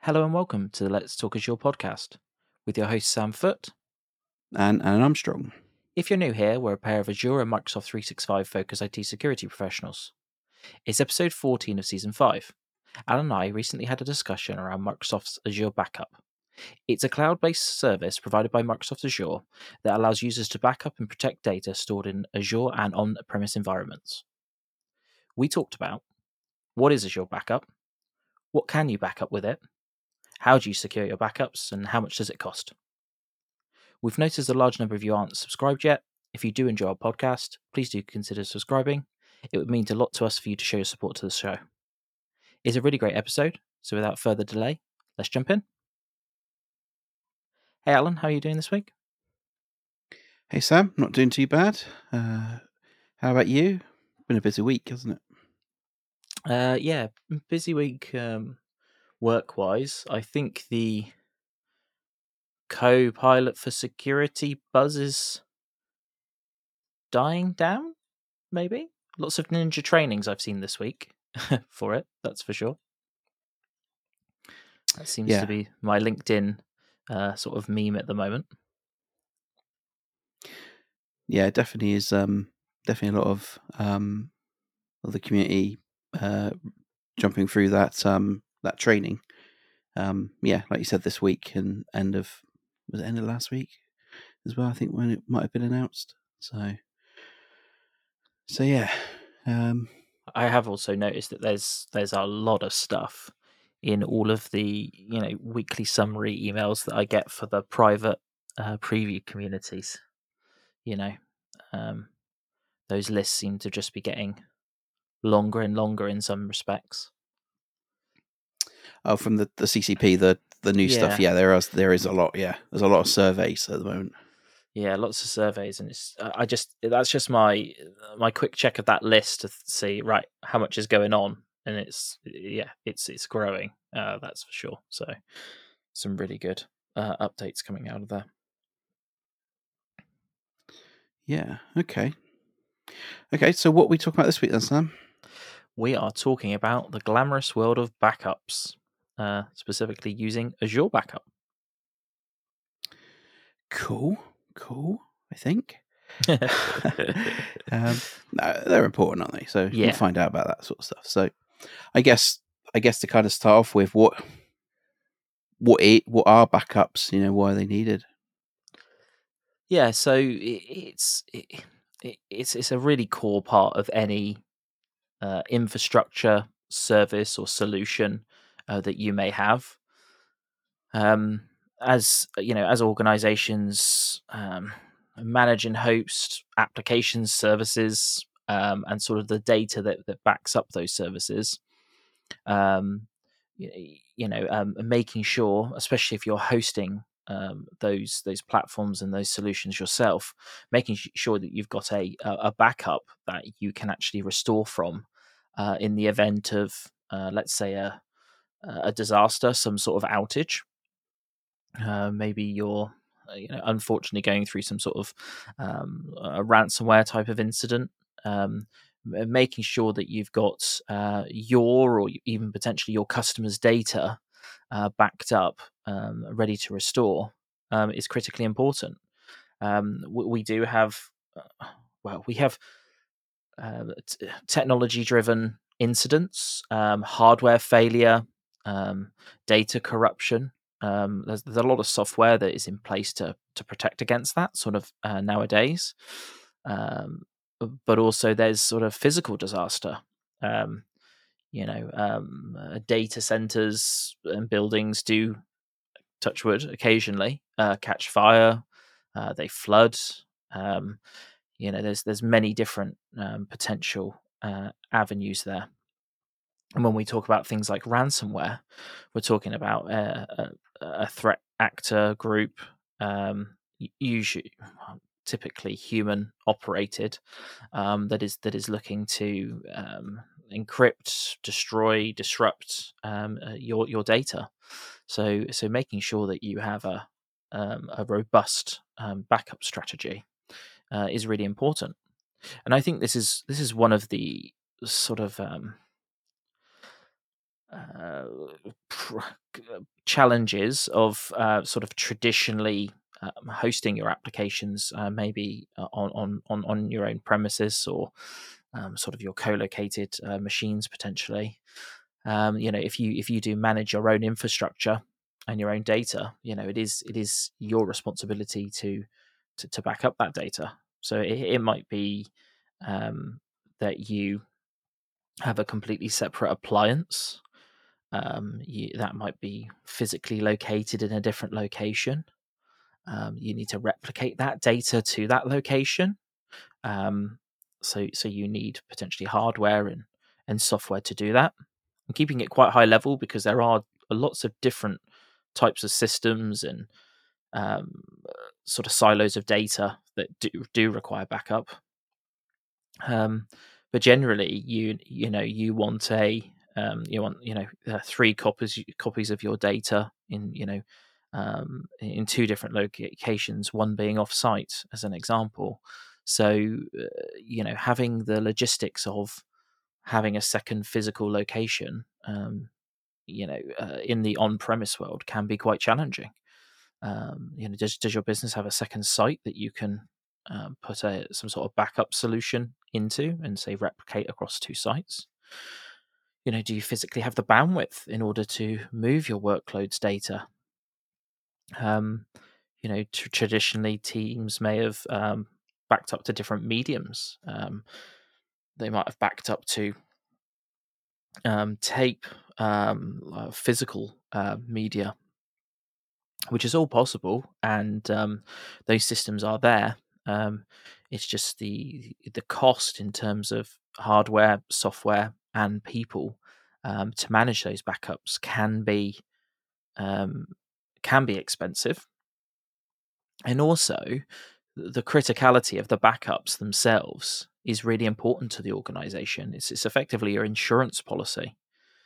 Hello and welcome to the Let's Talk Azure podcast with your host Sam Foote. And Armstrong. If you're new here, we're a pair of Azure and Microsoft 365 focused IT security professionals. It's episode 14 of season 5. Alan and I recently had a discussion around Microsoft's Azure Backup. It's a cloud-based service provided by Microsoft Azure that allows users to back up and protect data stored in Azure and on-premise environments. We talked about what is Azure Backup, what can you back up with it, how do you secure your backups, and how much does it cost? We've noticed a large number of you aren't subscribed yet. If you do enjoy our podcast, please do consider subscribing. It would mean a lot to us for you to show your support to the show. It's a really great episode, so without further delay, let's jump in. Hey Alan, how are you doing this week? Hey Sam, not doing too bad. How about you? Been a busy week, hasn't it? Yeah, busy week work-wise. I think the co-pilot for security buzz is dying down, maybe? Lots of ninja trainings I've seen this week for it, that's for sure. That seems to be my LinkedIn sort of meme at the moment. Yeah, it definitely is. Definitely a lot of the community jumping through that training. Yeah, like you said, this week and end of last week as well. I think when it might have been announced. So yeah. I have also noticed that there's a lot of stuff in all of the weekly summary emails that I get for the private preview communities. Those lists seem to just be getting longer and longer in some respects. Oh, from the CCP, the new stuff. Yeah, there is a lot. Yeah, there's a lot of surveys at the moment. Yeah, lots of surveys, and it's that's just my quick check of that list to see right how much is going on, and it's growing. That's for sure. So some really good updates coming out of there. Yeah. Okay. So what are we talking about this week then, Sam? We are talking about the glamorous world of backups, specifically using Azure Backup. Cool. I think. No, they're important, aren't they? So we'll find out about that sort of stuff. So, I guess to kind of start off with, what are backups? Why are they needed? Yeah, so it's a really core part of any infrastructure, service, or solution that you may have. As organizations manage and host applications, services, and sort of the data that backs up those services, making sure, especially if you're hosting those platforms and those solutions yourself, making sure that you've got a backup that you can actually restore from in the event of, let's say, a disaster, some sort of outage. Maybe you're unfortunately going through some sort of a ransomware type of incident. Making sure that you've got your, or even potentially your customers' data backed up, ready to restore, is critically important. We do have, we have technology-driven incidents, hardware failure, data corruption. There's a lot of software that is in place to protect against that sort of nowadays. But also there's sort of physical disaster. Data centers and buildings do, touch wood, occasionally catch fire. They flood. There's many different potential avenues there. And when we talk about things like ransomware, we're talking about a threat actor group, usually, typically human operated, that is looking to encrypt, destroy, disrupt your data. So making sure that you have a robust backup strategy is really important. And I think this is one of the sort of challenges of sort of traditionally hosting your applications, maybe on your own premises, or sort of your co-located machines potentially. If you do manage your own infrastructure and your own data, it is your responsibility to back up that data. So it might be that you have a completely separate appliance. That might be physically located in a different location. You need to replicate that data to that location. So you need potentially hardware and software to do that. And keeping it quite high level, because there are lots of different types of systems and sort of silos of data that do require backup. But generally, you want 3 copies of your data in in 2 different locations, one being off site as an example. So having the logistics of having a second physical location, in the on-premise world can be quite challenging. Does your business have a second site that you can put some sort of backup solution into and say replicate across 2 sites? Do you physically have the bandwidth in order to move your workloads data? Traditionally teams may have backed up to different mediums. They might have backed up to tape, physical media, which is all possible, and those systems are there. It's just the cost in terms of hardware, software, and people to manage those backups can be expensive, and also the criticality of the backups themselves is really important to the organization. It's effectively your insurance policy.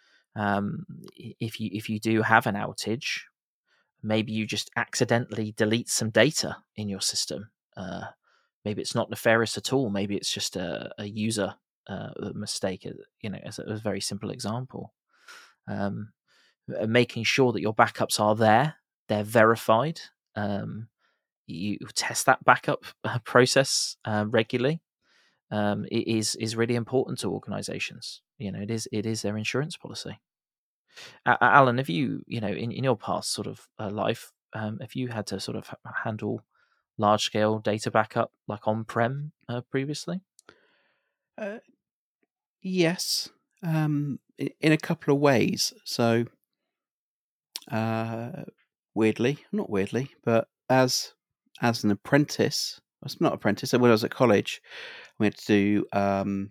If you do have an outage, maybe you just accidentally delete some data in your system. Maybe it's not nefarious at all. Maybe it's just a user mistake. As a very simple example. Making sure that your backups are there, they're verified. You test that backup process regularly. It is really important to organizations. It is their insurance policy. Alan, have you in your past sort of life, have you had to sort of handle large scale data backup like on prem previously? Yes, in a couple of ways. So, weirdly, not weirdly, but as an apprentice, it's not apprentice. When I was at college, we had to do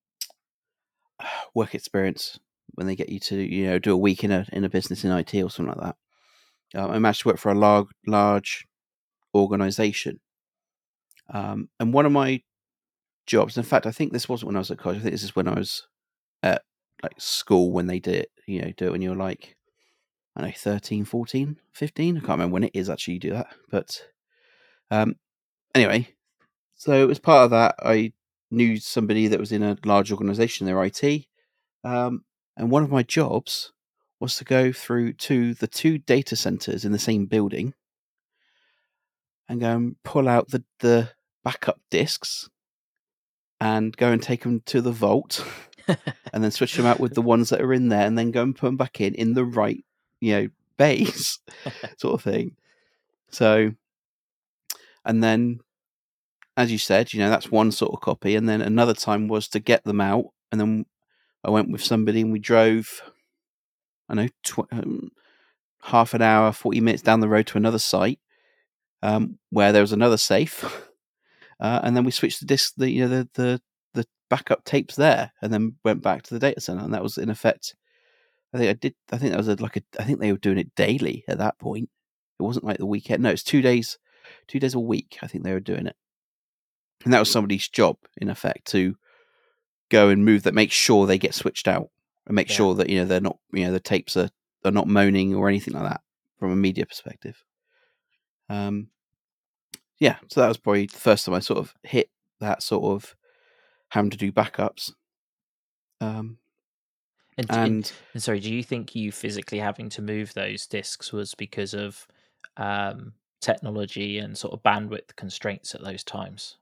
work experience when they get you to do a week in a business in IT or something like that. I managed to work for a large organization, and one of my jobs. In fact, I think this wasn't when I was at college. I think this is when I was at like school when they did it. Do it when you're like, I don't know, 13, 14, 15. I can't remember when it is actually you do that. But anyway, so as part of that, I knew somebody that was in a large organization, their IT. And one of my jobs was to go through to the 2 data centers in the same building and go and pull out the backup disks and go and take them to the vault and then switch them out with the ones that are in there and then go and put them back in the right, bays sort of thing. So, and then, as you said, that's one sort of copy. And then another time was to get them out. And then I went with somebody and we drove, I know, half an hour, 40 minutes down the road to another site where there was another safe. And then we switched the disc, the backup tapes there, and then went back to the data center. And that was in effect, I think that was I think they were doing it daily at that point. It wasn't like the weekend. No, it's 2 days a week. I think they were doing it. And that was somebody's job in effect to go and move that, make sure they get switched out and make sure that, they're not, the tapes are not moaning or anything like that from a media perspective. Yeah, so that was probably the first time I sort of hit that sort of having to do backups. And And sorry, do you think you physically having to move those disks was because of technology and sort of bandwidth constraints at those times?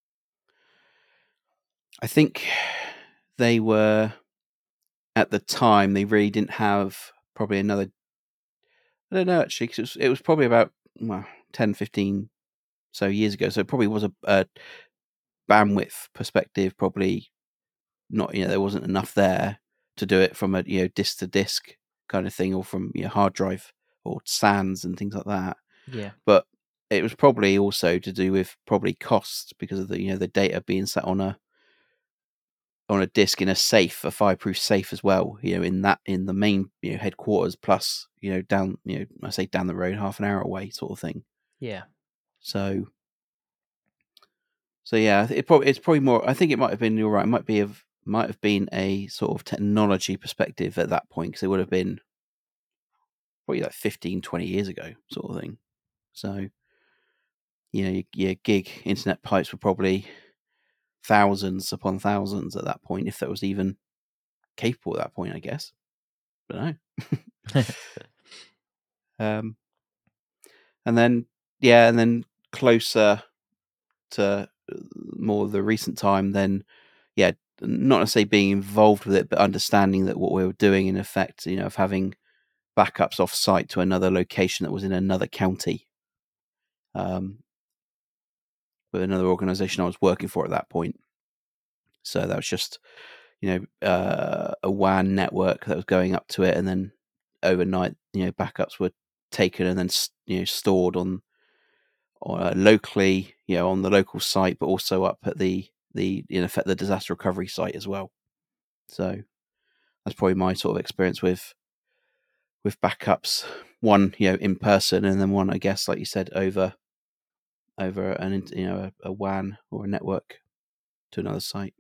I think they were, at the time, they really didn't have probably another, I don't know actually, because it was probably about 10, 15 so years ago. So it probably was a bandwidth perspective, probably not, there wasn't enough there to do it from a, disk to disk kind of thing, or from hard drive or SANs and things like that. Yeah. But it was probably also to do with probably cost, because of the the data being sat on a disk in a safe, a fireproof safe as well. In the main headquarters, plus down I say down the road, half an hour away, sort of thing. Yeah. So yeah, it's probably more. I think it might have been. You're right. It might have been a sort of technology perspective at that point, because it would have been probably like 15, 20 years ago, sort of thing. So your gig internet pipes were probably thousands upon thousands at that point, if that was even capable at that point, I guess. I don't know. And then closer to more of the recent time, then not necessarily being involved with it, but understanding that what we were doing, in effect, of having backups off site to another location that was in another county, with another organization I was working for at that point. So that was just a WAN network that was going up to it, and then overnight backups were taken and then stored on locally, on the local site, but also up at the in effect the disaster recovery site as well. So that's probably my sort of experience with backups. One, in person, and then one, I guess, like you said, over an a WAN or a network to another site.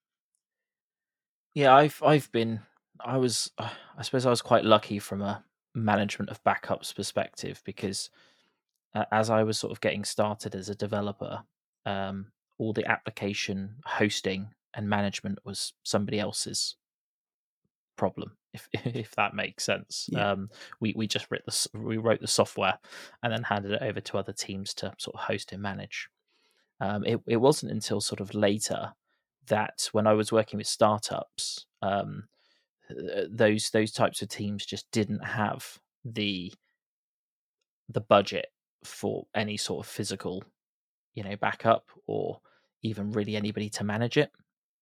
Yeah, I suppose I was quite lucky from a management of backups perspective, because as I was sort of getting started as a developer, all the application hosting and management was somebody else's problem, if if that makes sense. Yeah. We just wrote the software and then handed it over to other teams to sort of host and manage. It wasn't until sort of later that, when I was working with startups, those types of teams just didn't have the budget for any sort of physical, backup, or even really anybody to manage it.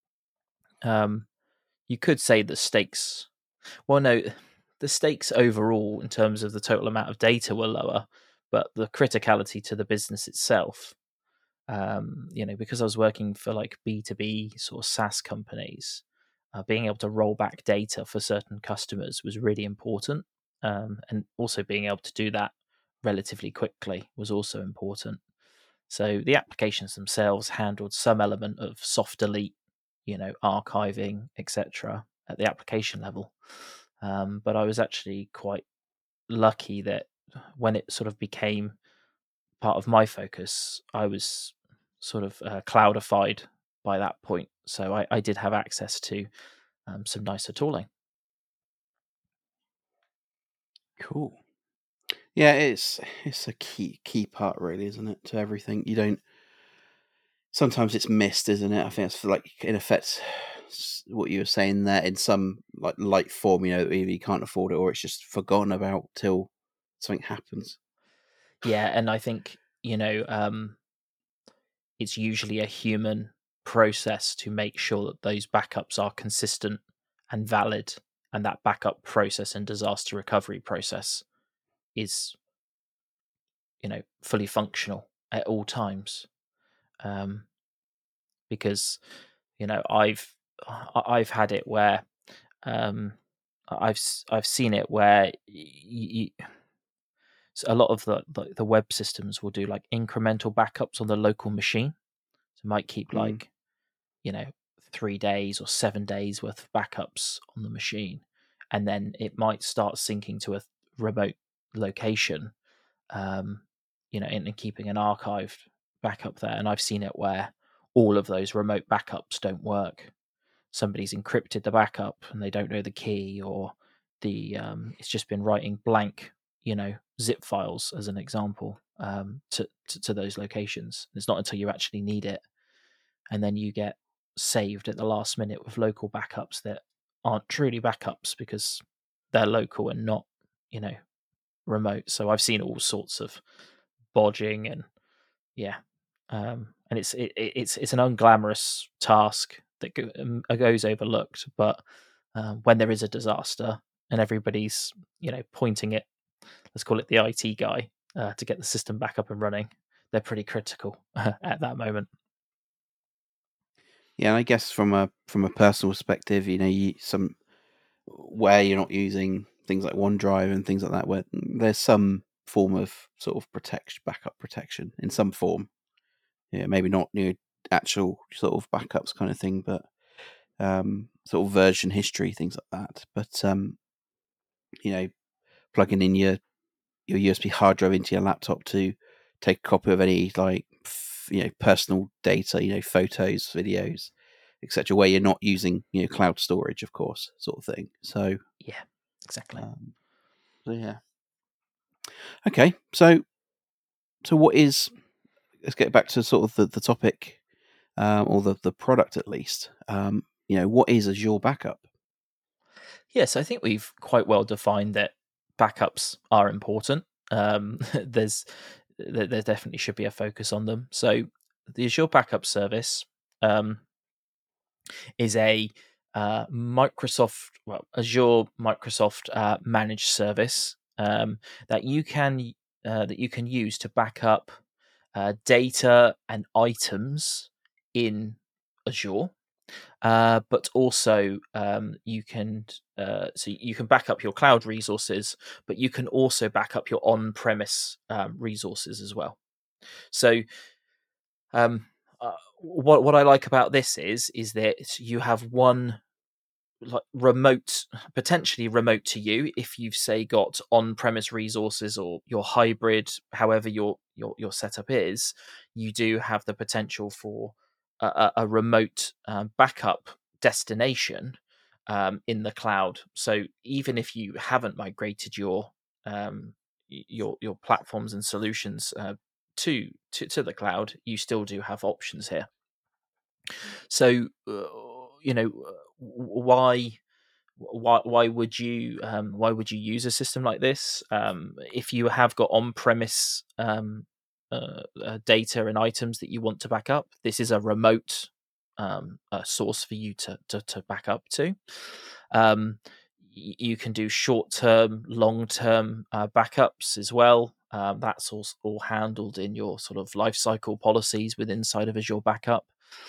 You could say the stakes. Well, no, the stakes overall in terms of the total amount of data were lower, but the criticality to the business itself, because I was working for like B2B sort of SaaS companies, being able to roll back data for certain customers was really important. And also being able to do that relatively quickly was also important. So the applications themselves handled some element of soft delete, archiving, etc., at the application level. But I was actually quite lucky that when it sort of became part of my focus, I was sort of cloudified by that point. So I did have access to some nicer tooling. Cool. Yeah, it's a key part, really, isn't it, to everything? You don't. Sometimes it's missed, isn't it? I think it's like, in effect, what you were saying there, in some like light form. Either you can't afford it, or it's just forgotten about till something happens. Yeah, and I think it's usually a human process to make sure that those backups are consistent and valid, and that backup process and disaster recovery process is fully functional at all times. Because I've had it where I've seen it where a lot of the web systems will do like incremental backups on the local machine. So it might keep like 3 days or 7 days worth of backups on the machine, and then it might start syncing to a remote location, and keeping an archived backup there. And I've seen it where all of those remote backups don't work. somebody's encrypted the backup and they don't know the key, or it's just been writing blank, zip files as an example, to those locations. It's not until you actually need it, and then you get saved at the last minute with local backups that aren't truly backups because they're local and not, remote. So I've seen all sorts of bodging and and it's an unglamorous task that goes overlooked. But when there is a disaster and everybody's pointing it, let's call it the IT guy, to get the system back up and running, they're pretty critical at that moment. Yeah, and I guess from a personal perspective, where you're not using things like OneDrive and things like that, where there's some form of sort of backup protection in some form. Yeah, maybe not actual sort of backups kind of thing, but sort of version history, things like that. But plugging in your USB hard drive into your laptop to take a copy of any personal data, photos, videos, etc., where you're not using cloud storage, of course, sort of thing. So yeah, exactly. So yeah. Okay, so what is? Let's get back to sort of the topic, or the product at least. What is Azure Backup? Yes, I think we've quite well defined that backups are important. There definitely should be a focus on them. So the Azure Backup Service is a Azure Microsoft managed service that you can use to back up data and items in Azure. But also you can back up your cloud resources, but you can also back up your on-premise resources as well. So what I like about this is that you have one remote, potentially remote to you, if you've say got on-premise resources or your hybrid, however your setup is, you do have the potential for a remote backup destination in the cloud. So even if you haven't migrated your platforms and solutions to the cloud, you still do have options here. So why would you use a system like this if you have got on-premise data and items that you want to back up? This is a remote source for you to back up to. You can do short-term, long-term backups as well. That's all handled in your sort of lifecycle policies inside of Azure Backup.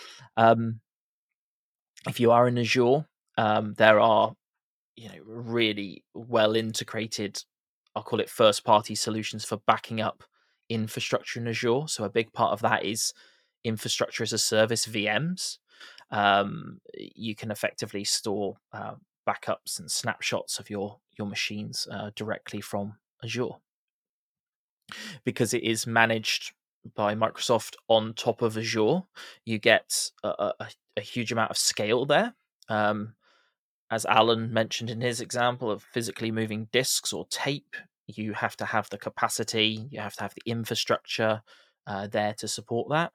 If you are in Azure, there are really well integrated, I'll call it first party solutions for backing up infrastructure in Azure. So a big part of that is infrastructure as a service, VMs. You can effectively store backups and snapshots of your machines directly from Azure, because it is managed by Microsoft on top of Azure. You get a huge amount of scale there. As Alan mentioned in his example of physically moving disks or tape, you have to have the capacity, you have to have the infrastructure there to support that.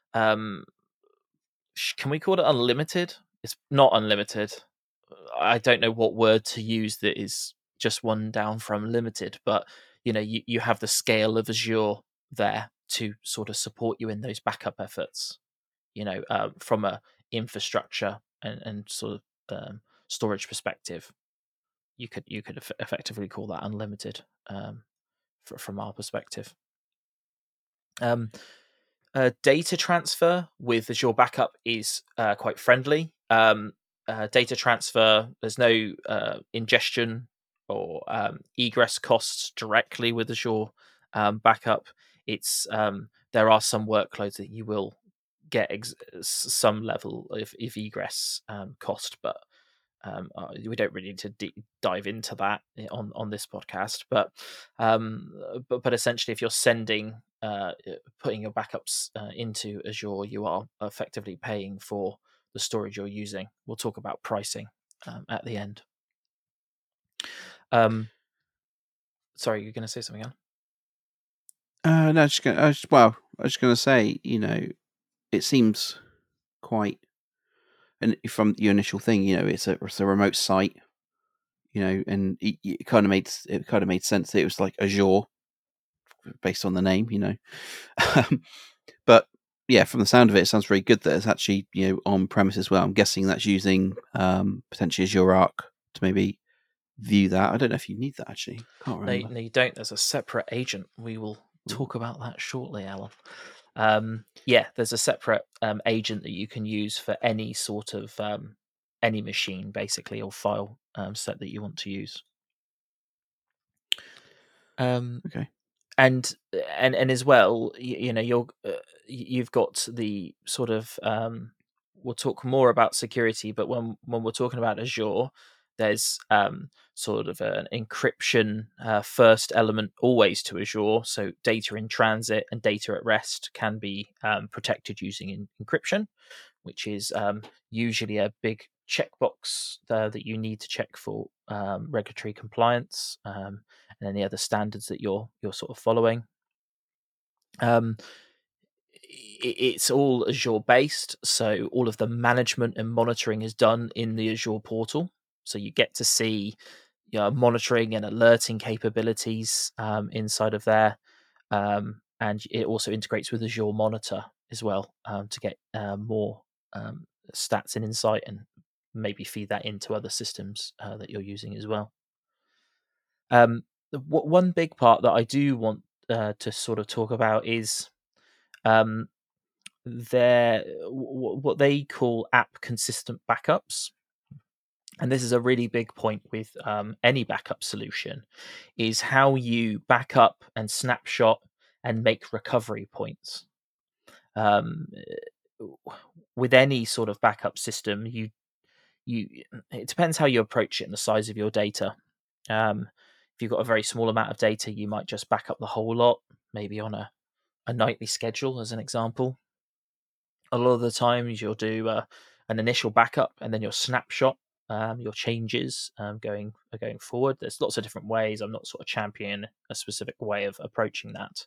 Can we call it unlimited? It's not unlimited. I don't know what word to use that is just one down from limited, but you have the scale of Azure there to sort of support you in those backup efforts. From a infrastructure and sort of storage perspective, you could effectively call that unlimited from our perspective. Data transfer with Azure Backup is quite friendly. Data transfer, there's no ingestion or egress costs directly with Azure Backup. It's there are some workloads that you will get some level of egress cost, but we don't really need to dive into that on this podcast. But essentially, if you're putting your backups into Azure, you are effectively paying for the storage you're using. We'll talk about pricing at the end. Sorry, you're going to say something, Alan? No, I was just going to say, it seems quite, and from your initial thing, it's a remote site, and it kind of made sense that it was like Azure, based on the name, but yeah, from the sound of it, it sounds very good that it's actually on premise as well. I'm guessing that's using potentially Azure Arc to maybe view that. I don't know if you need that actually. Can't remember. No, you don't. There's a separate agent. We will talk about that shortly, Alan. Yeah, there's a separate agent that you can use for any sort of any machine, basically, or file set that you want to use. Okay. And as well, you've got the sort of we'll talk more about security, but when we're talking about Azure, there's sort of an encryption first element always to Azure. So data in transit and data at rest can be protected using encryption, which is usually a big checkbox that you need to check for regulatory compliance and any other standards that you're sort of following. It's all Azure based, so all of the management and monitoring is done in the Azure portal. So you get to see monitoring and alerting capabilities inside of there, and it also integrates with Azure Monitor as well to get more stats and insight, and maybe feed that into other systems that you're using as well. One big part that I do want to sort of talk about is their what they call app consistent backups. And this is a really big point with any backup solution, is how you back up and snapshot and make recovery points. With any sort of backup system, it depends how you approach it and the size of your data. If you've got a very small amount of data, you might just back up the whole lot, maybe on a nightly schedule, as an example. A lot of the times you'll do an initial backup and then your snapshot, your changes going forward. There's lots of different ways. I'm not sort of championing a specific way of approaching that.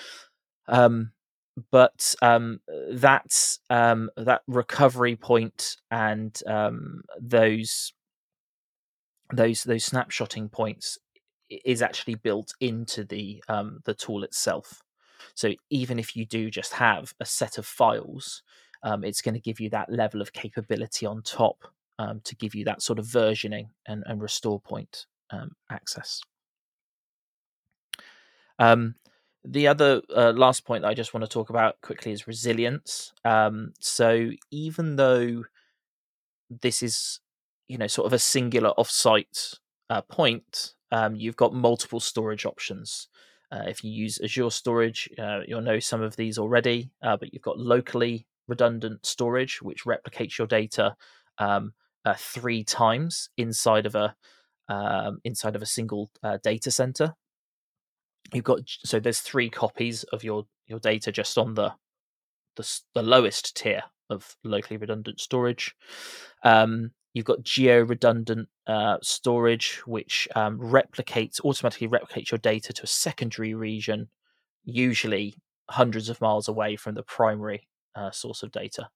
But that's that recovery point and those snapshotting points is actually built into the tool itself. So even if you do just have a set of files, it's going to give you that level of capability on top to give you that sort of versioning and restore point access. The other last point that I just want to talk about quickly is resilience. So even though this is, sort of a singular offsite point, you've got multiple storage options. If you use Azure Storage, you'll know some of these already, but you've got locally redundant storage, which replicates your data 3 times inside of a single data center. So there's 3 copies of your data just on the lowest tier of locally redundant storage. You've got geo-redundant storage, which automatically replicates your data to a secondary region, usually hundreds of miles away from the primary source of data.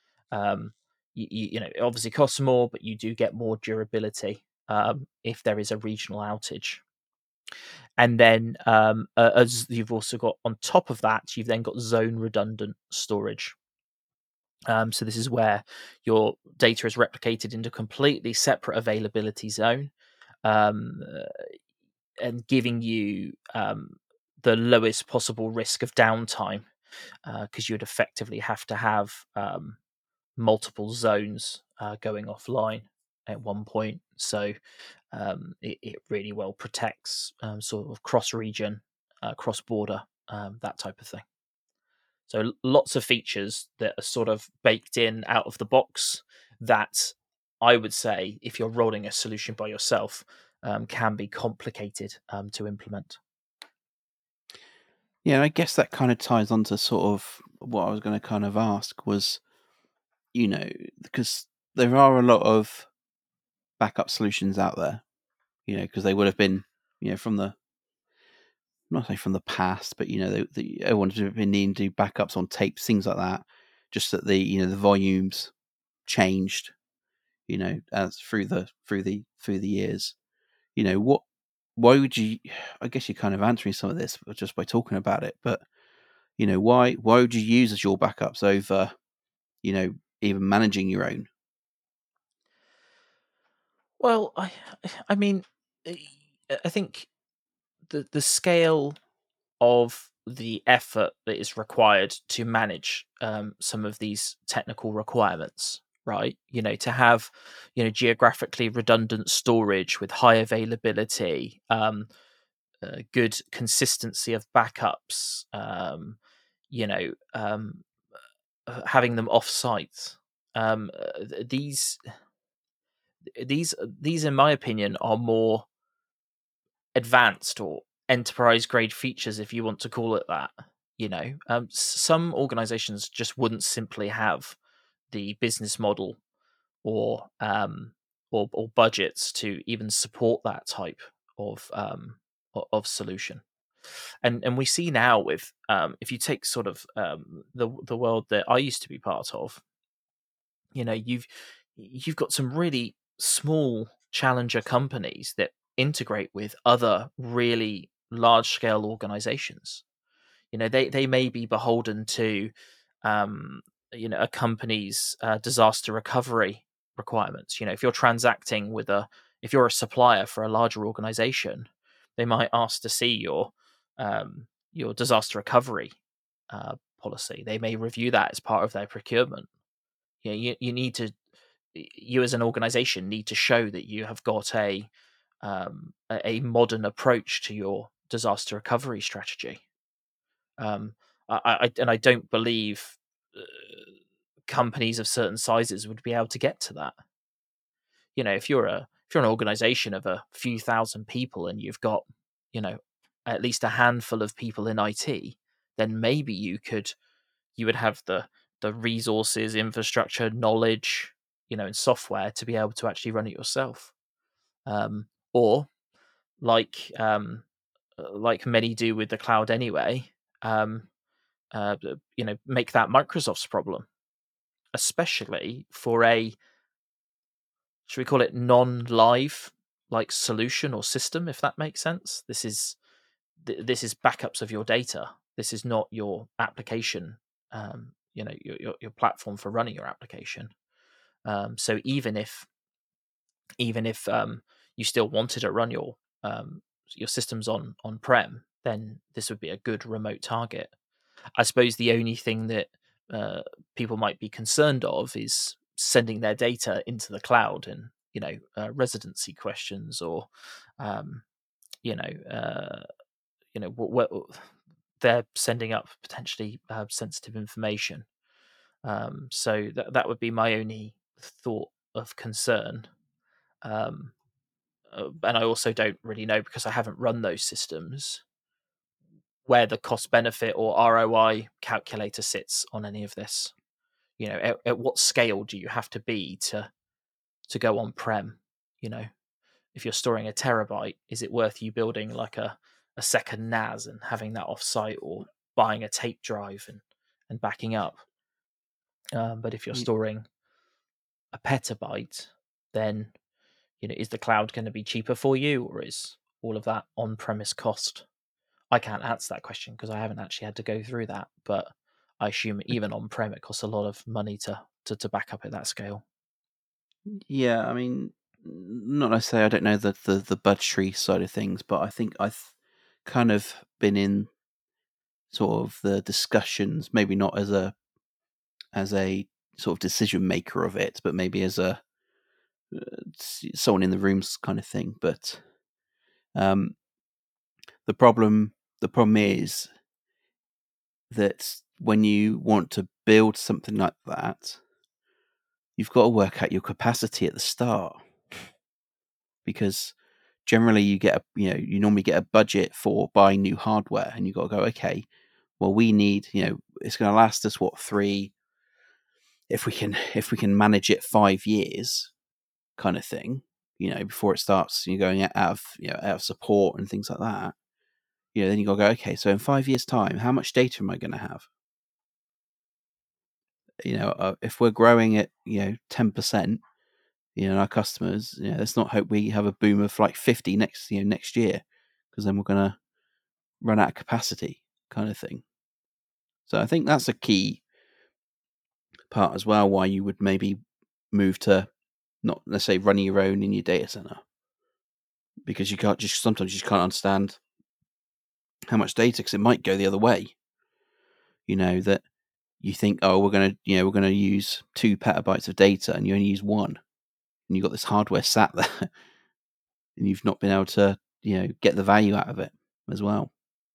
It obviously costs more, but you do get more durability if there is a regional outage. And then, as you've also got on top of that, you've then got zone redundant storage. So this is where your data is replicated into a completely separate availability zone, and giving you the lowest possible risk of downtime, because you'd effectively have to have multiple zones going offline at one point. So it really well protects sort of cross-region, cross-border, that type of thing. So lots of features that are sort of baked in out of the box that I would say, if you're rolling a solution by yourself, can be complicated to implement. Yeah, I guess that kind of ties on to sort of what I was going to kind of ask was, because there are a lot of backup solutions out there, because they would have been, from the, not say from the past, but everyone's been needing to do backups on tapes, things like that, just that the volumes changed, as through the years. Why would you? I guess you're kind of answering some of this just by talking about it, but why would you use Azure backups over, even managing your own? Well, I mean, I think the scale of the effort that is required to manage some of these technical requirements, right? To have geographically redundant storage with high availability, good consistency of backups, you know, um, having them off site. These in my opinion are more advanced or enterprise grade features, if you want to call it that. Some organizations just wouldn't simply have the business model or or budgets to even support that type of solution. And we see now with if you take sort of the world that I used to be part of, you've got some really small challenger companies that integrate with other really large scale organizations. They may be beholden to a company's disaster recovery requirements. If you're transacting with if you're a supplier for a larger organization, they might ask to see your disaster recovery policy. They may review that as part of their procurement. You need to, you as an organization need to show that you have got a modern approach to your disaster recovery strategy. I don't believe companies of certain sizes would be able to get to that. If you're an organization of a few thousand people and you've got at least a handful of people in IT, then maybe you would have the resources, infrastructure, knowledge, and software to be able to actually run it yourself. Or like many do with the cloud anyway, make that Microsoft's problem, especially for should we call it non-live like solution or system, if that makes sense. This is backups of your data. This is not your application, your platform for running your application. So even if you still wanted to run your systems on prem, then this would be a good remote target. I suppose the only thing that people might be concerned of is sending their data into the cloud and residency questions, or what they're sending up potentially sensitive information. So that would be my only thought of concern. And I also don't really know, because I haven't run those systems, where the cost benefit or ROI calculator sits on any of this. At what scale do you have to be to go on prem? If you're storing a terabyte, is it worth you building like a second NAS and having that off site, or buying a tape drive and backing up? But if you're storing a petabyte, then is the cloud going to be cheaper for you, or is all of that on-premise cost? I can't answer that question because I haven't actually had to go through that, but I assume even on-prem it costs a lot of money to back up at that scale. Yeah, I mean, not necessarily. I don't know the budgetary side of things, but I think I've kind of been in sort of the discussions, maybe not as a sort of decision maker of it, but maybe as a someone in the rooms kind of thing. But the problem is that when you want to build something like that, you've got to work out your capacity at the start, because generally you normally get a budget for buying new hardware, and you've got to go, okay, well, we need, it's going to last us 3 if we can manage it 5 years, kind of thing, before it starts, going out of support and things like that. Then you got to go, okay, so in 5 years' time, how much data am I going to have? If we're growing at 10%, our customers, let's not hope we have a boom of like 50 next year, because then we're going to run out of capacity, kind of thing. So I think that's a key part as well, why you would maybe move to not, let's say, running your own in your data center, because sometimes you just can't understand how much data, because it might go the other way. That you think, oh, we're going to use 2 petabytes of data, and you only use 1, and you've got this hardware sat there, and you've not been able to get the value out of it as well.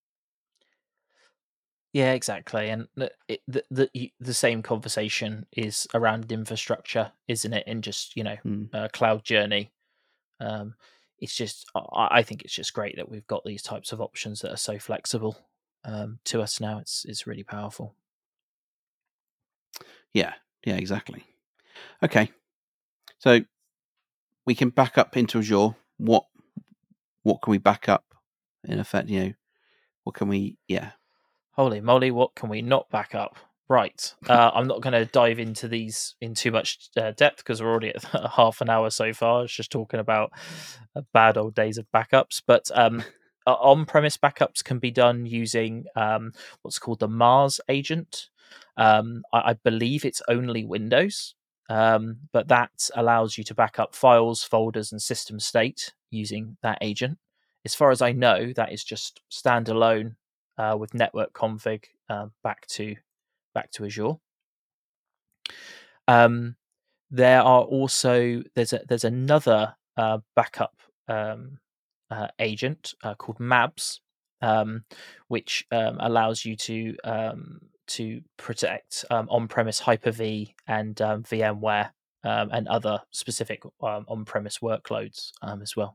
Yeah, exactly. And the same conversation is around infrastructure, isn't it? In just cloud journey. It's just, I think it's just great that we've got these types of options that are so flexible to us now. It's really powerful. Yeah, exactly. Okay, so we can back up into Azure. What can we back up? In effect, what can we? Yeah. Holy moly, what can we not back up? Right. I'm not going to dive into these in too much depth, because we're already at half an hour so far. It's just talking about bad old days of backups. But on-premise backups can be done using what's called the Mars agent. I believe it's only Windows, but that allows you to back up files, folders, and system state using that agent. As far as I know, that is just standalone with network config back to Azure. There are also there's another backup agent called MABS, which allows you to protect on-premise Hyper-V and VMware and other specific on-premise workloads as well.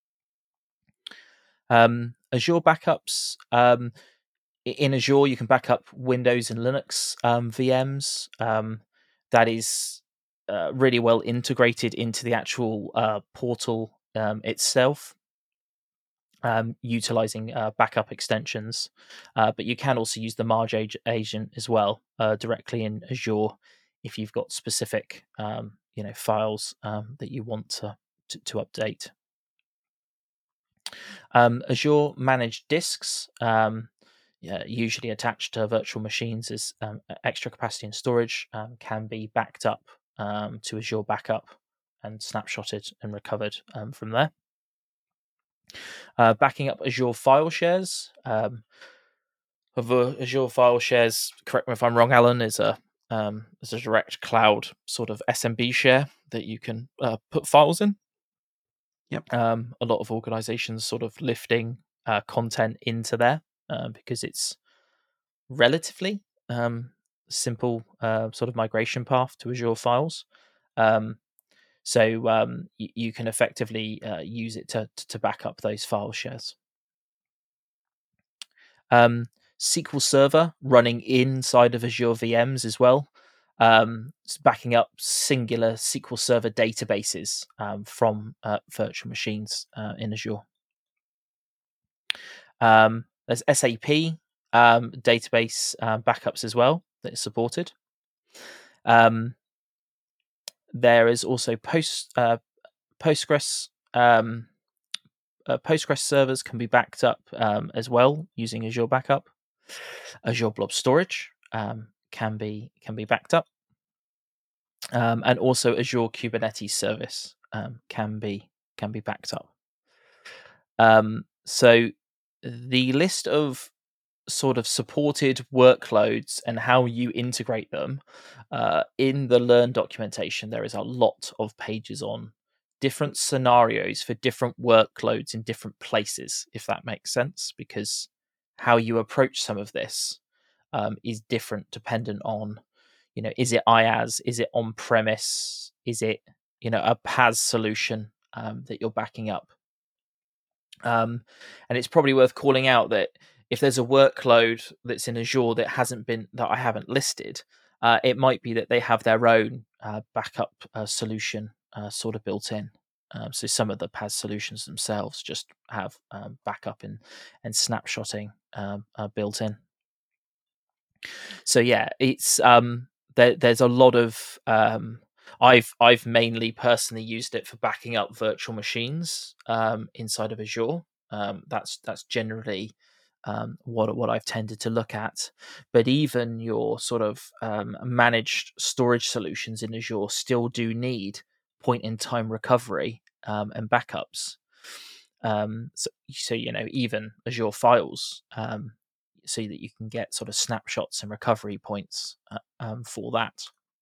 Azure backups. In Azure, you can back up Windows and Linux VMs. That is really well integrated into the actual portal itself, utilizing backup extensions. But you can also use the Mars agent as well directly in Azure if you've got specific files that you want to update. Azure managed disks, usually attached to virtual machines as extra capacity and storage, can be backed up to Azure Backup and snapshotted and recovered from there. Backing up Azure file shares. Azure file shares, correct me if I'm wrong, Alan, is a direct cloud sort of SMB share that you can put files in. Yep. A lot of organizations sort of lifting content into there because it's relatively simple sort of migration path to Azure files. So you can effectively use it to back up those file shares. SQL Server running inside of Azure VMs as well. Backing up singular SQL Server databases from virtual machines in Azure. There's SAP database backups as well that is supported. There is also Postgres. Postgres servers can be backed up as well using Azure Backup. Azure Blob Storage can be backed up, and also Azure Kubernetes Service can be backed up. So the list of sort of supported workloads and how you integrate them in the Learn documentation, there is a lot of pages on different scenarios for different workloads in different places, if that makes sense, because how you approach some of this is different dependent on, is it IaaS, is it on premise, is it a PaaS solution that you're backing up. And it's probably worth calling out that if there's a workload that's in Azure that I haven't listed, It might be that they have their own backup solution sort of built in. So some of the PaaS solutions themselves just have backup and snapshotting built in. So yeah, it's there's a lot of I've mainly personally used it for backing up virtual machines inside of Azure. That's generally what I've tended to look at. But even your sort of managed storage solutions in Azure still do need point in time recovery and backups. So even Azure Files, so that you can get sort of snapshots and recovery points for that.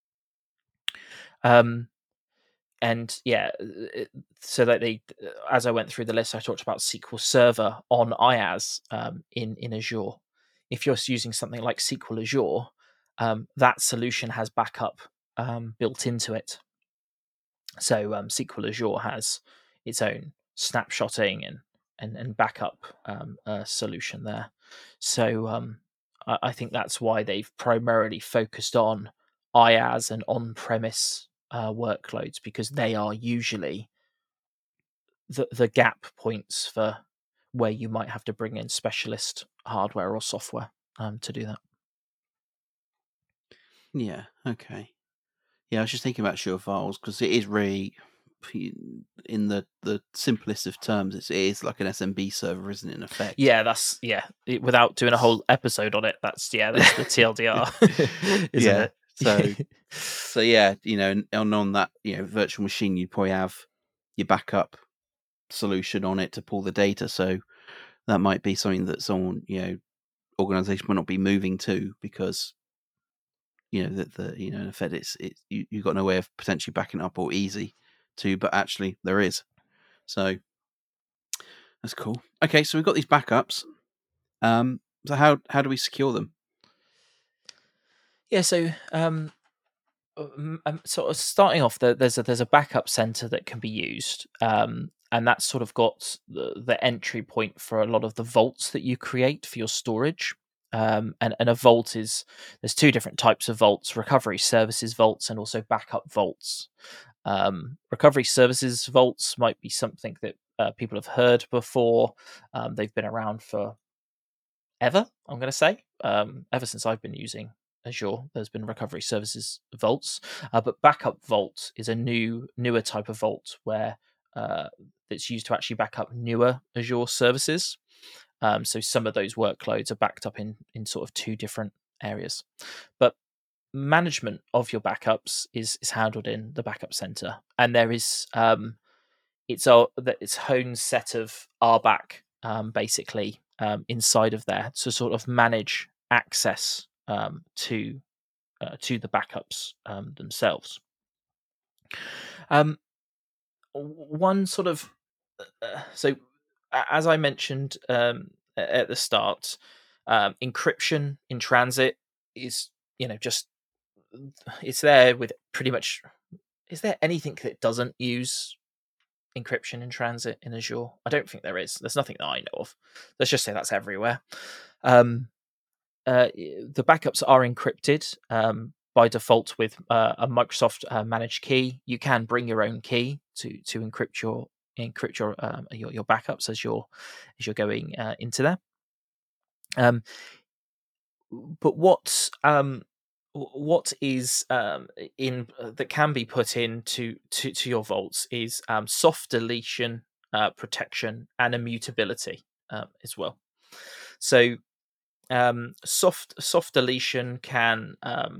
And yeah, so that as I went through the list, I talked about SQL Server on IaaS in Azure. If you're using something like SQL Azure, that solution has backup built into it. So SQL Azure has its own snapshotting and backup solution there. So I think that's why they've primarily focused on IaaS and on-premise workloads, because they are usually the gap points for where you might have to bring in specialist hardware or software to do that. Yeah. Okay. Yeah, I was just thinking about Azure Files because it is really, in the simplest of terms, it is like an SMB server, isn't it? In effect. Yeah, without doing a whole episode on it, that's the TLDR, isn't it? So yeah, on that virtual machine, you probably have your backup solution on it to pull the data. So that might be something that someone organization might not be moving to because in effect you've got no way of potentially backing up or easy to, but actually there is. So that's cool. Okay, so we've got these backups. So how do we secure them? Yeah, so sort of starting off, there's a backup center that can be used, and that's sort of got the entry point for a lot of the vaults that you create for your storage. And a vault there's two different types of vaults: recovery services vaults and also backup vaults. Recovery services vaults might be something that people have heard before. They've been around for ever, I'm going to say, ever since I've been using Azure. There's been recovery services vaults, but backup vault is a newer type of vault where it's used to actually back up newer Azure services. So some of those workloads are backed up in sort of two different areas, but management of your backups is handled in the backup center, and there is its own set of RBAC basically inside of there to sort of manage access to the backups themselves. One sort of so as I mentioned at the start, encryption in transit is just it's there with pretty much. Is there anything that doesn't use encryption in transit in Azure? I don't think there is. There's nothing that I know of. Let's just say that's everywhere. The backups are encrypted by default with a Microsoft managed key. You can bring your own key to encrypt your backups as you're going into there. But what is in that can be put into to your vaults is soft deletion, protection, and immutability as well. So soft deletion can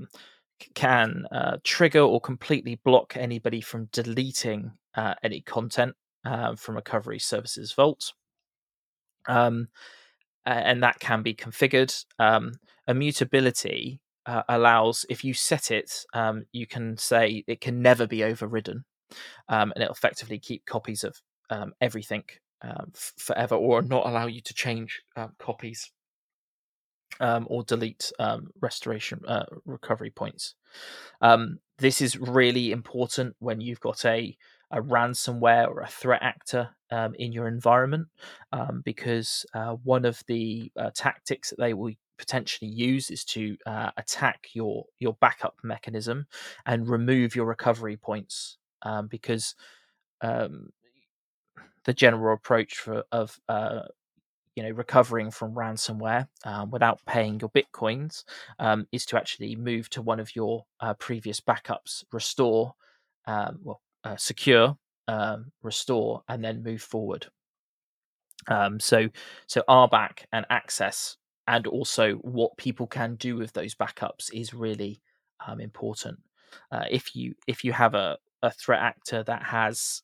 trigger or completely block anybody from deleting any content from Recovery Services Vault. And that can be configured. Immutability allows, if you set it, you can say it can never be overridden, and it'll effectively keep copies of everything forever, or not allow you to change copies or delete restoration recovery points. This is really important when you've got a ransomware or a threat actor in your environment, because one of the tactics that potentially use is to attack your backup mechanism and remove your recovery points, because um, the general approach of recovering from ransomware without paying your bitcoins is to actually move to one of your previous backups, restore, secure, restore, and then move forward. So RBAC and access, and also what people can do with those backups, is really important. If you have a threat actor that has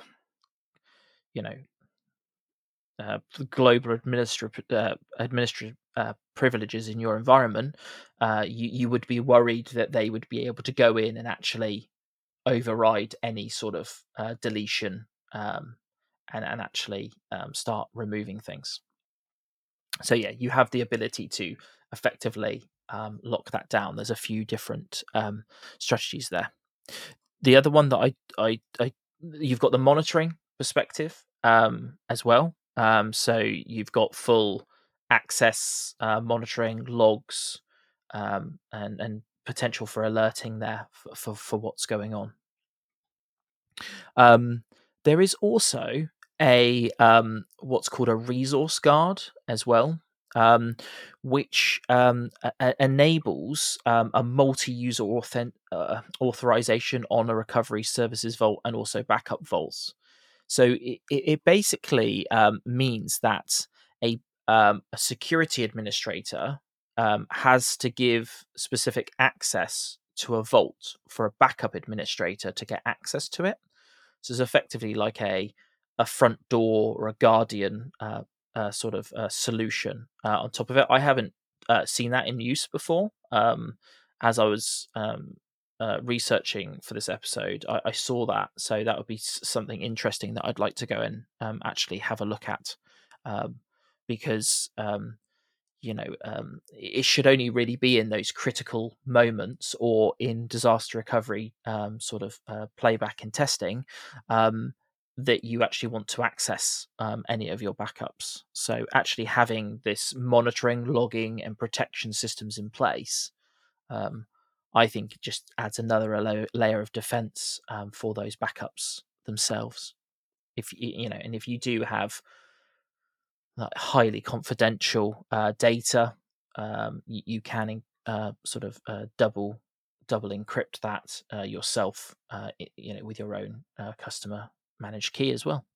global administrative privileges in your environment, you would be worried that they would be able to go in and actually override any sort of deletion, and actually start removing things. So yeah, you have the ability to effectively lock that down. There's a few different strategies there. The other one that I you've got the monitoring perspective as well. So you've got full access monitoring, logs, and potential for alerting there for what's going on. There is also a what's called a resource guard as well, which enables a multi-user authorization on a recovery services vault and also backup vaults. So it basically means that a security administrator has to give specific access to a vault for a backup administrator to get access to it. So it's effectively like a front door or a guardian sort of solution on top of it. I haven't seen that in use before. As I was researching for this episode, I saw that, so that would be something interesting that I'd like to go and actually have a look at, because it should only really be in those critical moments or in disaster recovery sort of playback and testing that you actually want to access any of your backups. So actually having this monitoring, logging, and protection systems in place, I think it just adds another layer of defense for those backups themselves. If and if you do have highly confidential data, you can sort of double encrypt that yourself, with your own customer managed key as well.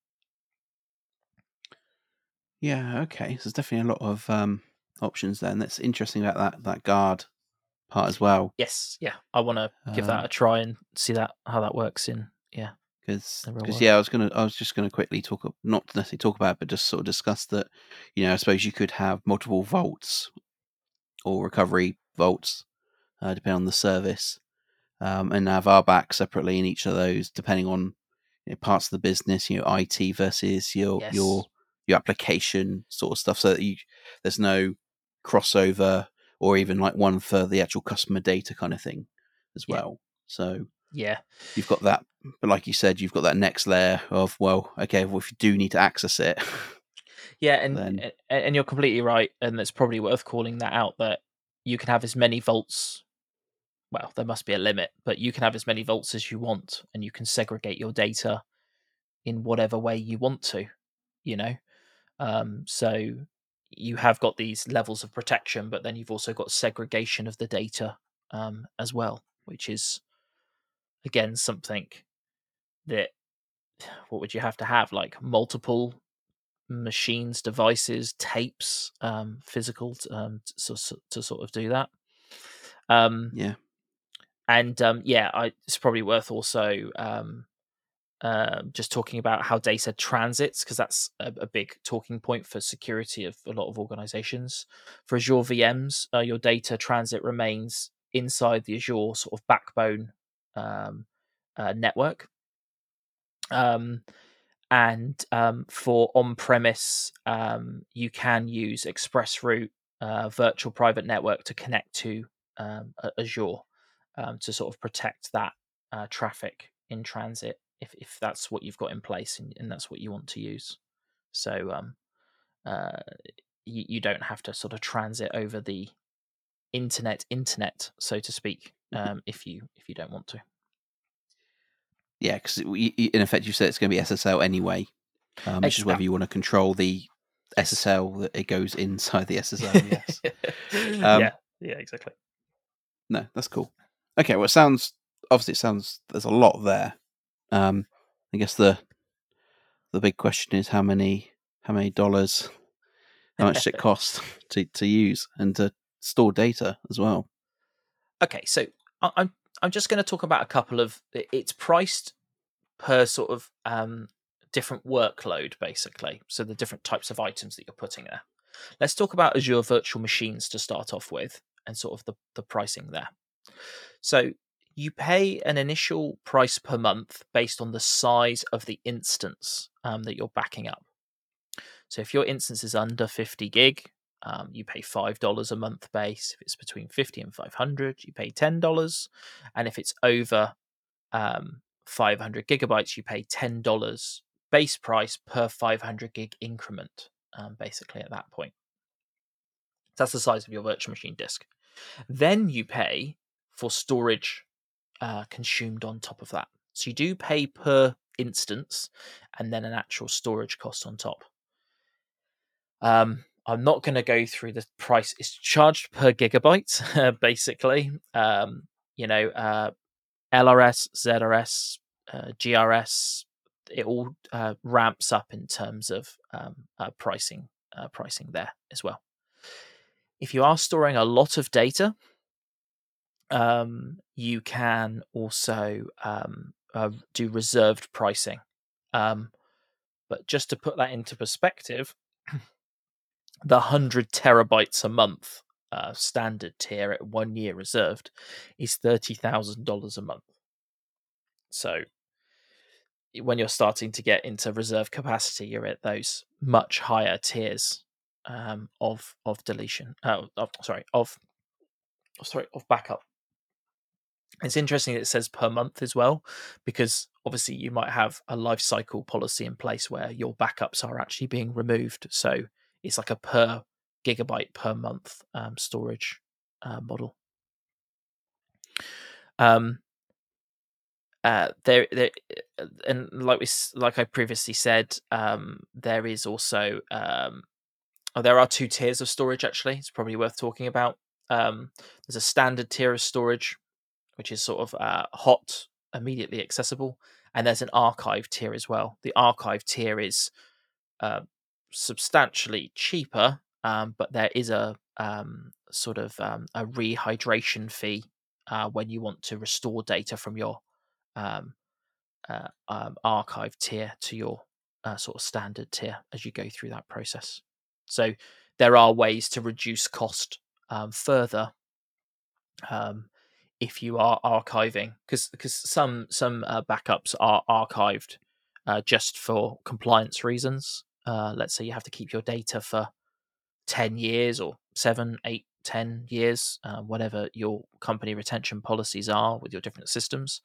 Yeah, okay. So there's definitely a lot of options there, and that's interesting about that guard part as well. Yes, yeah, I want to give that a try and see how that works in Because the real world. yeah, I was just gonna quickly not necessarily talk about it, but just sort of discuss that. I suppose you could have multiple vaults or recovery vaults, depending on the service, and have RBAC separately in each of those, depending on parts of the business, IT versus your Yes. application sort of stuff, so that there's no crossover, or even like one for the actual customer data kind of thing as Yeah. well. So Yeah. you've got that, but like you said, you've got that next layer of, well, okay, well, if you do need to access it, Yeah, then and you're completely right, and it's probably worth calling that out, that you can have as many vaults. Well, there must be a limit, but you can have as many vaults as you want, and you can segregate your data in whatever way you want to, you know. So you have got these levels of protection, but then you've also got segregation of the data as well, which is again something that, what would you have to have, like multiple machines, devices, tapes, physical to sort of do that. yeah, And it's probably worth also just talking about how data transits, because that's a big talking point for security of a lot of organizations. For Azure VMs, your data transit remains inside the Azure sort of backbone network. And for on-premise, you can use ExpressRoute virtual private network to connect to Azure to sort of protect that traffic in transit, if that's what you've got in place, and that's what you want to use. So you don't have to sort of transit over the internet, so to speak, if you don't want to. Yeah, because in effect you said it's going to be SSL anyway. It's just whether you want to control the SSL that it goes inside the SSL. Yes. Yeah, exactly. No, that's cool. Okay, well, it sounds there's a lot there. I guess the big question is how many dollars, how much does it cost to use and to store data as well. Okay, so I'm just going to talk about a couple of. It's priced per sort of different workload, basically. So the different types of items that you're putting there. Let's talk about Azure Virtual Machines to start off with, and sort of the pricing there. So you pay an initial price per month based on the size of the instance that you're backing up. So if your instance is under 50 gig, you pay $5 a month base. If it's between 50 and 500, you pay $10. And if it's over 500 gigabytes, you pay $10 base price per 500 gig increment, basically at that point. That's the size of your virtual machine disk. Then you pay for storage consumed on top of that. So you do pay per instance and then an actual storage cost on top. I'm not going to go through the price. It's charged per gigabyte, basically. LRS, ZRS, GRS, it all ramps up in terms of pricing there as well. If you are storing a lot of data, you can also do reserved pricing. But just to put that into perspective, the 100 terabytes a month standard tier at 1 year reserved is $30,000 a month. So when you're starting to get into reserve capacity, you're at those much higher tiers of deletion. Of backup. It's interesting that it says per month as well, because obviously you might have a life cycle policy in place where your backups are actually being removed. So it's like a per gigabyte per month storage model. There, and like I previously said, there is also there are 2 tiers of storage. Actually, it's probably worth talking about. There's a standard tier of storage, which is sort of hot, immediately accessible, and there's an archive tier as well. The archive tier is substantially cheaper, but there is a sort of a rehydration fee when you want to restore data from your archive tier to your sort of standard tier as you go through that process. So there are ways to reduce cost further if you are archiving, because some backups are archived just for compliance reasons. Let's say you have to keep your data for 10 years or 7, 8, 10 years, whatever your company retention policies are with your different systems.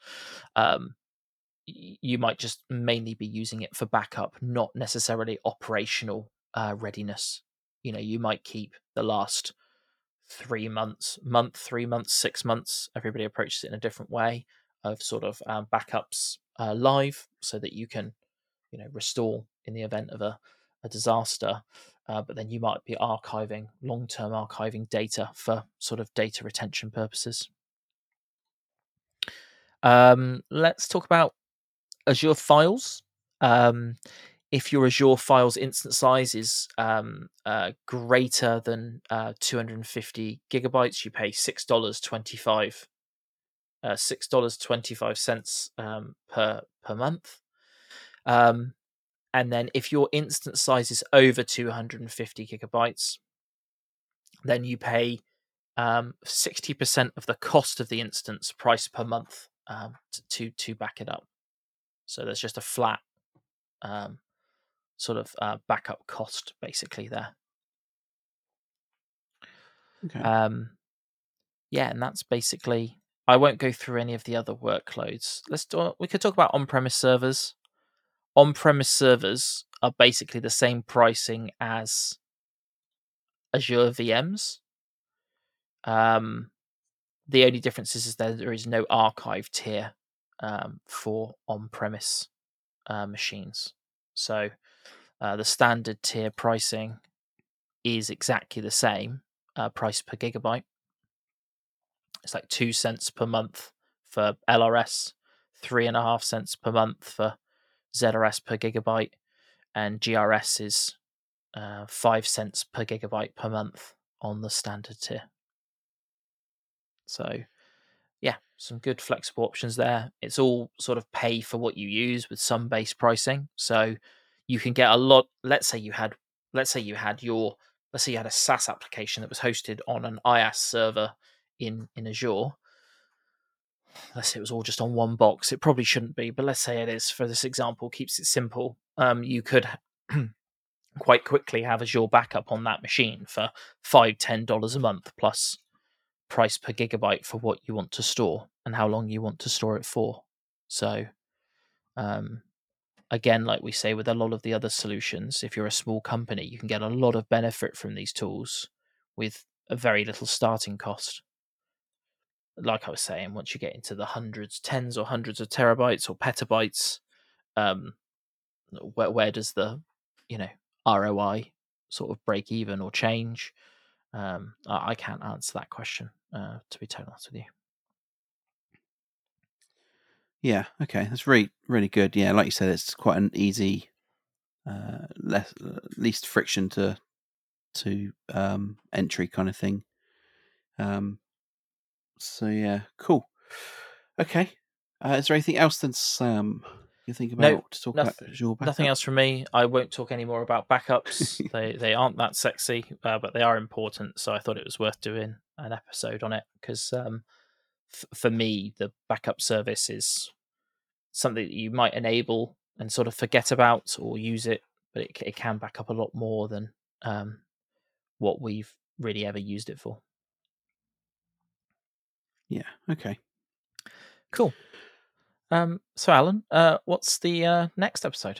You might just mainly be using it for backup, not necessarily operational readiness. You might keep the last 3 months, 6 months. Everybody approaches it in a different way of sort of backups live, so that you can, restore in the event of a disaster. But then you might be archiving, long-term archiving data for sort of data retention purposes. Let's talk about Azure Files. If your Azure Files instance size is greater than 250 gigabytes, you pay $6.25 per month. And then if your instance size is over 250 gigabytes, then you pay 60% of the cost of the instance price per month to back it up. So there's just a flat sort of backup cost basically there. Okay. Yeah, and that's basically. I won't go through any of the other workloads. We could talk about on-premise servers. On-premise servers are basically the same pricing as Azure VMs. The only difference is that there is no archive tier for on-premise machines. So the standard tier pricing is exactly the same price per gigabyte. It's like 2 cents per month for LRS, 3.5 cents per month for ZRS per gigabyte, and GRS is 5 cents per gigabyte per month on the standard tier. So, yeah, some good flexible options there. It's all sort of pay for what you use with some base pricing. So you can get a lot. Let's say you had a SaaS application that was hosted on an IaaS server in Azure. Let's say it was all just on one box. It probably shouldn't be, but let's say it is for this example, keeps it simple. You could quite quickly have Azure backup on that machine for $5-10 a month plus price per gigabyte for what you want to store and how long you want to store it for. So again, like we say with a lot of the other solutions, if you're a small company, you can get a lot of benefit from these tools with a very little starting cost. Like I was saying, once you get into the tens or hundreds of terabytes or petabytes, where does the ROI sort of break even or change? I can't answer that question, to be totally honest with you. Yeah, okay, that's really, really good. Yeah, like you said, it's quite an easy, least friction to entry kind of thing. So yeah, cool. Okay, is there anything else then, Sam, you think about to talk about Azure Backup? Nothing else from me. I won't talk any more about backups. they aren't that sexy, but they are important. So I thought it was worth doing an episode on it because for me, the backup service is something that you might enable and sort of forget about or use it, but it can back up a lot more than what we've really ever used it for. Yeah. Okay. Cool. So Alan, what's the next episode?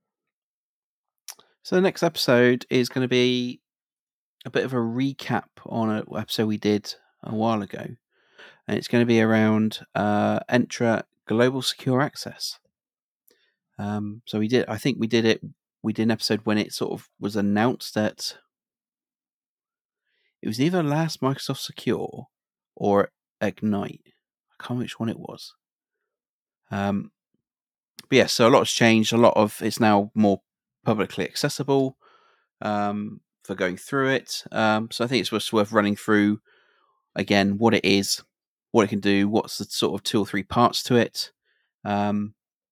So the next episode is going to be a bit of a recap on an episode we did a while ago, and it's going to be around Entra Global Secure Access. So we did an episode when it sort of was announced that it was either last Microsoft Secure or Ignite. I can't remember which one it was. But yeah, so a lot has changed. A lot of it's now more publicly accessible for going through it. So I think it's worth running through again what it is, what it can do, what's the sort of 2 or 3 parts to it, and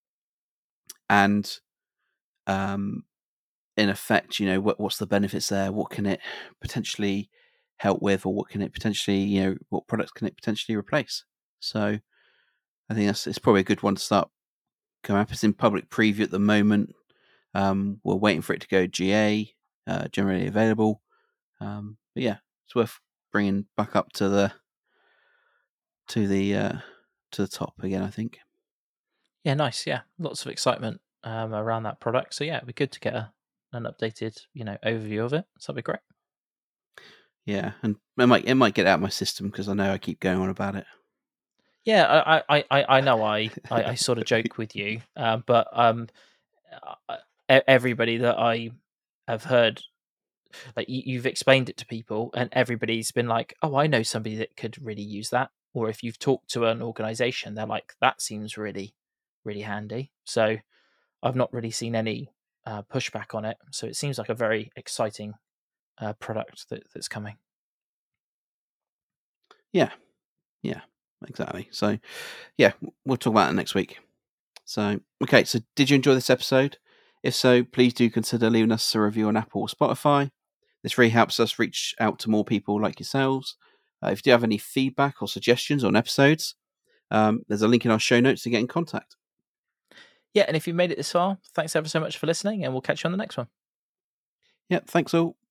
in effect, what's the benefits there? What can it potentially help with, or what can it potentially, what products can it potentially replace? So I think it's probably a good one to start coming up. It's in public preview at the moment. We're waiting for it to go GA, generally available. But yeah, it's worth bringing back up to the top again, I think. Yeah, nice. Yeah, lots of excitement around that product. So yeah, it'd be good to get an updated, overview of it. So that'd be great. Yeah, and it might get out of my system because I know I keep going on about it. Yeah, I know. I sort of joke with you, but everybody that I have heard, like you've explained it to people, and everybody's been like, "Oh, I know somebody that could really use that." Or if you've talked to an organization, they're like, "That seems really, really handy." So I've not really seen any pushback on it. So it seems like a very exciting product that's coming. Yeah, exactly. So yeah, we'll talk about it next week. So okay, so did you enjoy this episode? If so, please do consider leaving us a review on Apple or Spotify. This really helps us reach out to more people like yourselves. If you do have any feedback or suggestions on episodes, there's a link in our show notes to get in contact. Yeah, and if you've made it this far, thanks ever so much for listening, and we'll catch you on the next one. Yeah, thanks all.